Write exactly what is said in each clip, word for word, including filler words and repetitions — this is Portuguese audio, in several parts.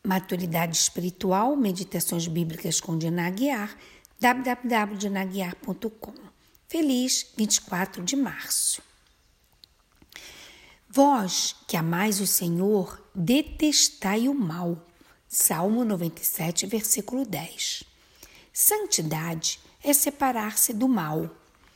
Maturidade Espiritual, Meditações Bíblicas com Dina Aguiar, w w w ponto dina aguiar ponto com. Feliz vinte e quatro de março. Vós que amais o Senhor, detestai o mal. Salmo noventa e sete, versículo dez. Santidade é separar-se do mal.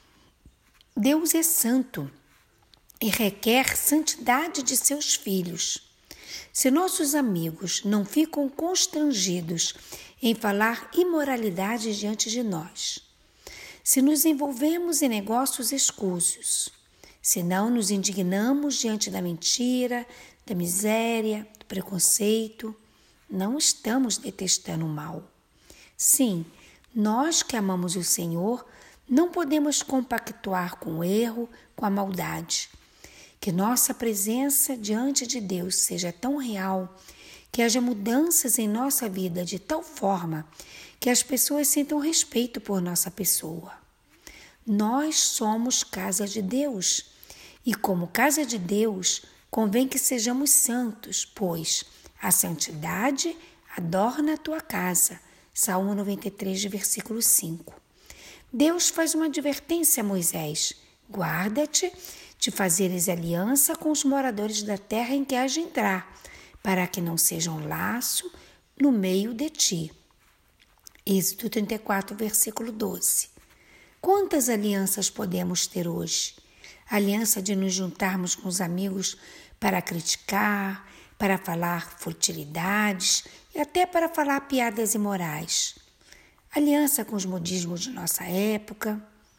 Deus é santo e requer santidade de seus filhos. Se nossos amigos não ficam constrangidos em falar imoralidade diante de nós, se nos envolvemos em negócios escusos, se não nos indignamos diante da mentira, da miséria, do preconceito, não estamos detestando o mal. Sim, nós que amamos o Senhor, não podemos compactuar com o erro, com a maldade. Que nossa presença diante de Deus seja tão real, que haja mudanças em nossa vida de tal forma que as pessoas sintam respeito por nossa pessoa. Nós somos casa de Deus e, como casa de Deus, convém que sejamos santos, pois a santidade adorna a tua casa. Salmo noventa e três, versículo cinco. Deus faz uma advertência a Moisés: guarda-te de fazeres aliança com os moradores da terra em que has de entrar, para que não sejam laço no meio de ti. Êxodo trinta e quatro, versículo doze. Quantas alianças podemos ter hoje? A aliança de nos juntarmos com os amigos para criticar, para falar futilidades e até para falar piadas imorais. Aliança com os modismos de nossa época.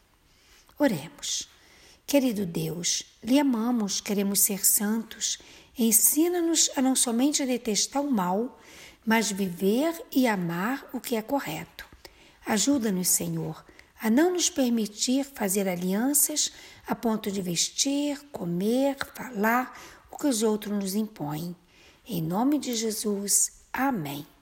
Oremos. Querido Deus, lhe amamos, queremos ser santos. Ensina-nos a não somente detestar o mal, mas viver e amar o que é correto. Ajuda-nos, Senhor, a não nos permitir fazer alianças a ponto de vestir, comer, falar o que os outros nos impõem. Em nome de Jesus, amém.